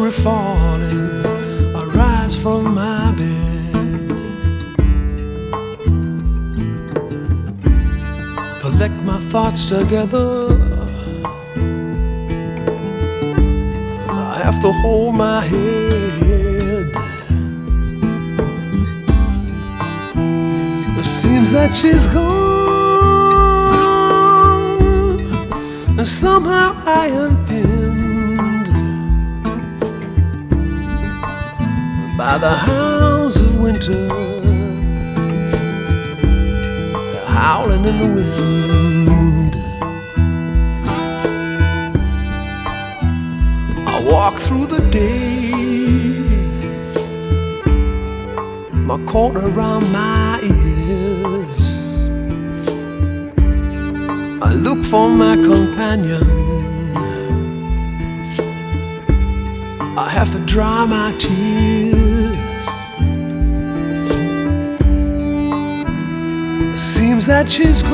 Mercury falling, I rise from my bed, collect my thoughts together. I have to hold my head. It seems that she's gone, and somehow I am pinned by the hounds of winter, howling in the wind. I walk through the day, my coat around my ears. I look for my companion, I have to dry my tears. It seems that she's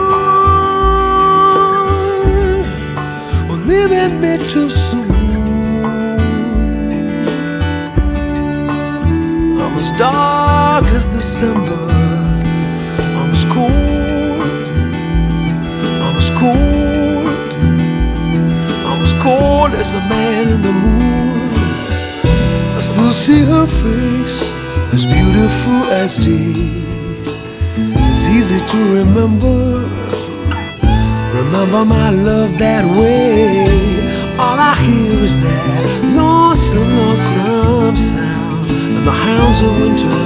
gone, or leaving me too soon. I'm as dark as December, I'm as cold, I'm as cold, I'm as cold as the man in the moon. I still see her face, as beautiful as day. It's easy to remember, remember my love that way. All I hear is that lonesome, lonesome sound, and the hounds of winter,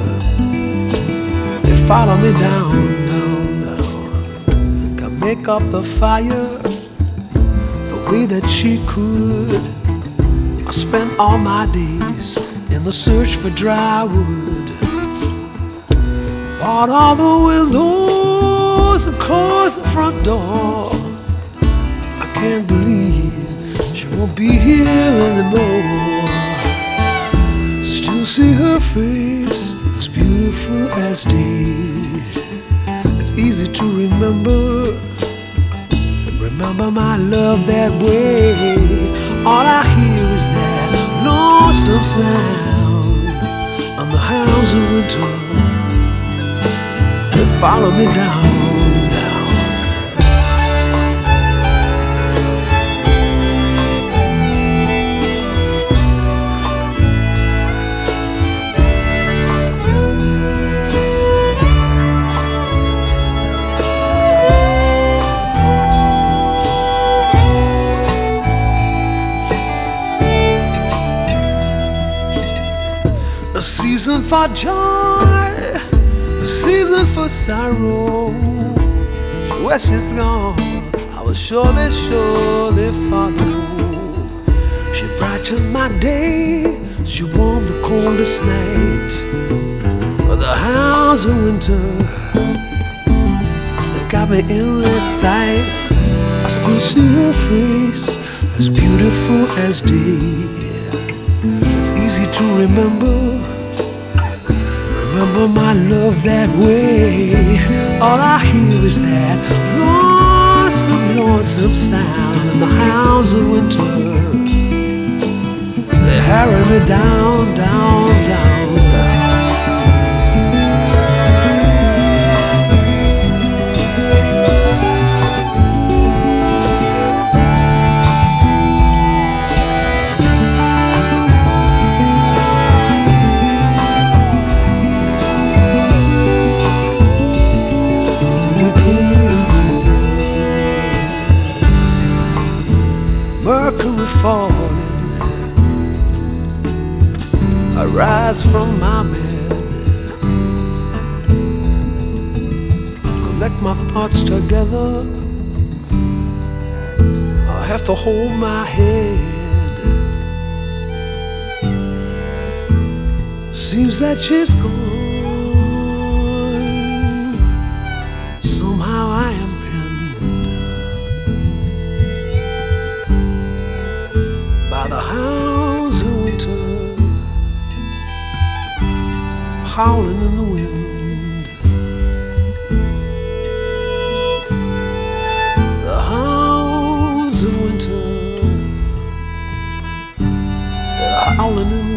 they follow me down, down, down. Can make up the fire the way that she could. I spent all my days in the search for dry wood, bought all the windows and closed the front door. I can't believe she won't be here anymore. Still see her face, as beautiful as day. It's easy to remember, remember my love that way. All I hear is that lonesome sound, and the hounds of winter, they follow me down, down. A season for joy, a season for sorrow. Where she's gone, I will surely, surely follow. She brightened my day, she warmed the coldest night. But the hounds of winter, they got me in their sights. I still see her face, as beautiful as day. It's easy to remember, remember my love that way. All I hear is that lonesome, lonesome sound, and the hounds of winter, they harry me down, down, down, down. Mercury falling, I rise from my bed, collect my thoughts together. I have to hold my head. Seems that she's gone, somehow I am by the hounds of winter, howling in the wind. The hounds of winter, falling in